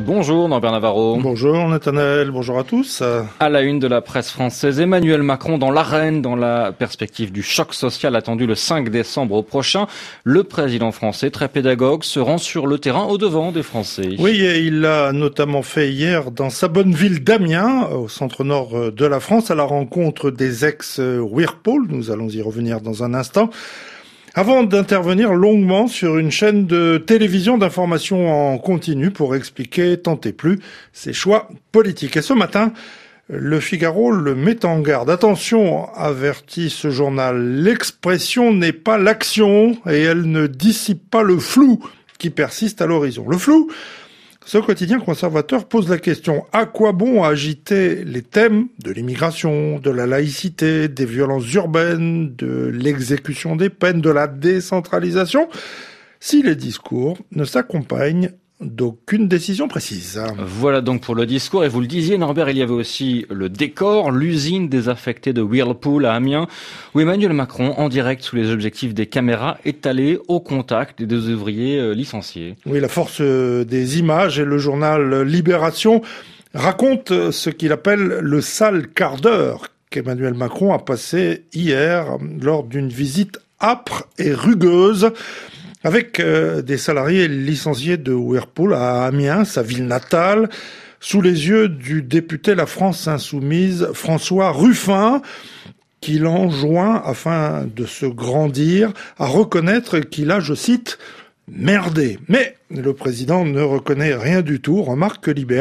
Bonjour Norbert Navarro. Bonjour Nathanaël, bonjour à tous. À la une de la presse française, Emmanuel Macron dans l'arène, dans la perspective du choc social attendu le 5 décembre prochain. Le président français, très pédagogue, se rend sur le terrain au-devant des Français. Oui, et il l'a notamment fait hier dans sa bonne ville d'Amiens, au centre-nord de la France, à la rencontre des ex-Whirlpool. Nous allons y revenir dans un instant. Avant d'intervenir longuement sur une chaîne de télévision d'information en continu pour expliquer, tant et plus, ses choix politiques. Et ce matin, Le Figaro le met en garde. Attention, avertit ce journal, l'expression n'est pas l'action et elle ne dissipe pas le flou qui persiste à l'horizon. Le flou, ce quotidien conservateur pose la question, à quoi bon agiter les thèmes de l'immigration, de la laïcité, des violences urbaines, de l'exécution des peines, de la décentralisation, si les discours ne s'accompagnent d'aucune décision précise. Voilà donc pour le discours. Et vous le disiez, Norbert, il y avait aussi le décor, l'usine désaffectée de Whirlpool à Amiens, où Emmanuel Macron, en direct sous les objectifs des caméras, est allé au contact des ouvriers licenciés. Oui, la force des images et le journal Libération raconte ce qu'il appelle le sale quart d'heure qu'Emmanuel Macron a passé hier lors d'une visite âpre et rugueuse avec des salariés licenciés de Whirlpool à Amiens, sa ville natale, sous les yeux du député La France Insoumise François Ruffin, qui l'enjoint, afin de se grandir, à reconnaître qu'il a, je cite, « merdé ». Mais le président ne reconnaît rien du tout, remarque Libé.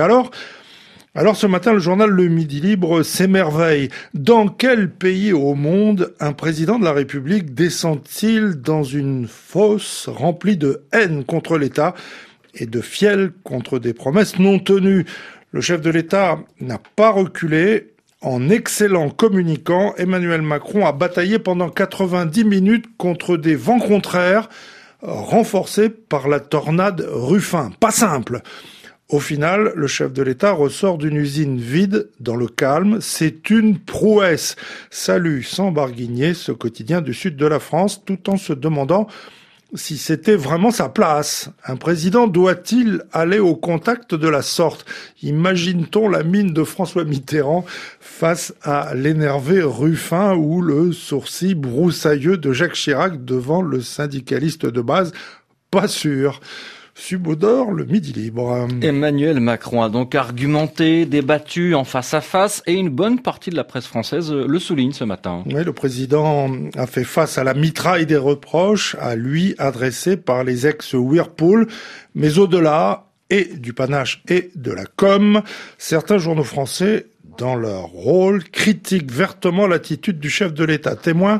Alors ce matin, le journal Le Midi Libre s'émerveille. Dans quel pays au monde un président de la République descend-il dans une fosse remplie de haine contre l'État et de fiel contre des promesses non tenues? Le chef de l'État n'a pas reculé. En excellent communicant, Emmanuel Macron a bataillé pendant 90 minutes contre des vents contraires, renforcés par la tornade Ruffin. Pas simple. Au final, le chef de l'État ressort d'une usine vide dans le calme. C'est une prouesse. Salue sans barguigner ce quotidien du sud de la France, tout en se demandant si c'était vraiment sa place. Un président doit-il aller au contact de la sorte? Imagine-t-on la mine de François Mitterrand face à l'énervé Ruffin ou le sourcil broussailleux de Jacques Chirac devant le syndicaliste de base? Pas sûr. Subodore, Le Midi Libre. Emmanuel Macron a donc argumenté, débattu en face à face, et une bonne partie de la presse française le souligne ce matin. Oui, le président a fait face à la mitraille des reproches à lui adressés par les ex-Whirlpool, mais au-delà, et du panache et de la com, certains journaux français, dans leur rôle, critiquent vertement l'attitude du chef de l'État. Témoin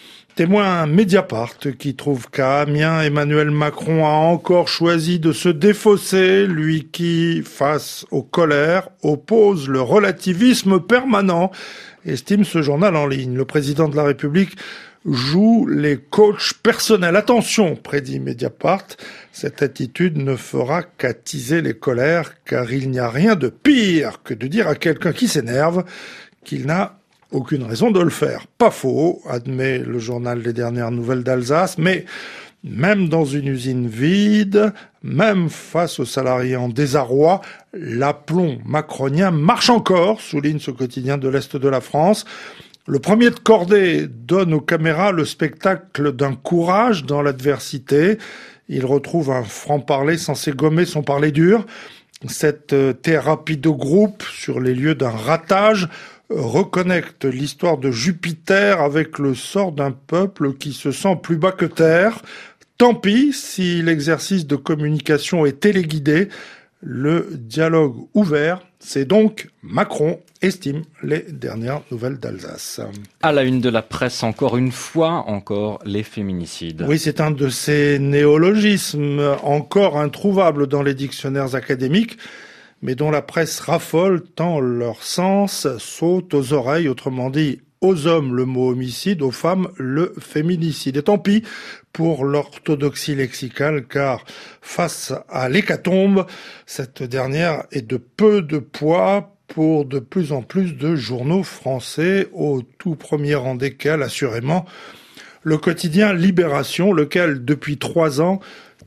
Mediapart qui trouve qu'à Amiens, Emmanuel Macron a encore choisi de se défausser, lui qui, face aux colères, oppose le relativisme permanent, estime ce journal en ligne. Le président de la République joue les coachs personnels. Attention, prédit Mediapart, cette attitude ne fera qu'attiser les colères, car il n'y a rien de pire que de dire à quelqu'un qui s'énerve qu'il n'a aucune raison de le faire. Pas faux, admet le journal Les Dernières Nouvelles d'Alsace, mais même dans une usine vide, même face aux salariés en désarroi, l'aplomb macronien marche encore, souligne ce quotidien de l'Est de la France. Le premier de cordée donne aux caméras le spectacle d'un courage dans l'adversité. Il retrouve un franc-parler censé gommer son parler dur. Cette thérapie de groupe sur les lieux d'un ratage reconnecte l'histoire de Jupiter avec le sort d'un peuple qui se sent plus bas que terre. Tant pis si l'exercice de communication est téléguidé. Le dialogue ouvert, c'est donc Macron, estime Les Dernières Nouvelles d'Alsace. À la une de la presse, encore une fois, les féminicides. Oui, c'est un de ces néologismes encore introuvables dans les dictionnaires académiques, mais dont la presse raffole tant leur sens saute aux oreilles, autrement dit, aux hommes le mot homicide, aux femmes le féminicide. Et tant pis pour l'orthodoxie lexicale, car face à l'hécatombe, cette dernière est de peu de poids pour de plus en plus de journaux français, au tout premier rang desquels, assurément, le quotidien Libération, lequel, depuis 3 ans,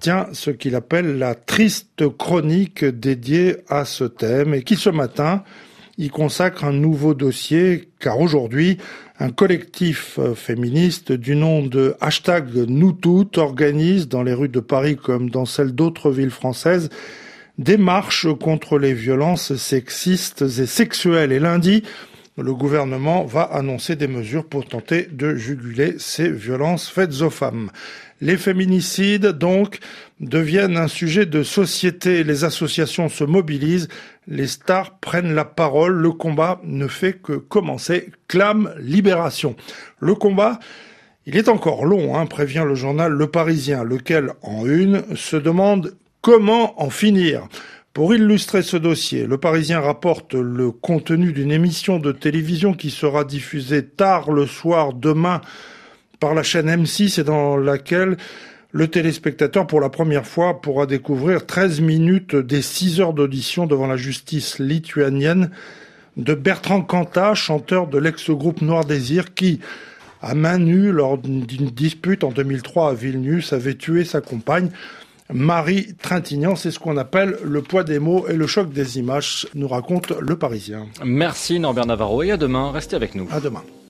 tient ce qu'il appelle la triste chronique dédiée à ce thème et qui ce matin y consacre un nouveau dossier car aujourd'hui, un collectif féministe du nom de #NousToutes organise dans les rues de Paris comme dans celles d'autres villes françaises des marches contre les violences sexistes et sexuelles. Et lundi, le gouvernement va annoncer des mesures pour tenter de juguler ces violences faites aux femmes. Les féminicides, donc, deviennent un sujet de société. Les associations se mobilisent, les stars prennent la parole. Le combat ne fait que commencer, clame Libération. Le combat, il est encore long, prévient le journal Le Parisien, lequel, en une, se demande comment en finir. Pour illustrer ce dossier, Le Parisien rapporte le contenu d'une émission de télévision qui sera diffusée tard le soir demain par la chaîne M6 et dans laquelle le téléspectateur, pour la première fois, pourra découvrir 13 minutes des 6 heures d'audition devant la justice lituanienne de Bertrand Cantat, chanteur de l'ex-groupe Noir Désir, qui, à main nue, lors d'une dispute en 2003 à Vilnius, avait tué sa compagne. Marie Trintignant, c'est ce qu'on appelle le poids des mots et le choc des images, nous raconte Le Parisien. Merci Norbert Navarro et à demain, restez avec nous. À demain.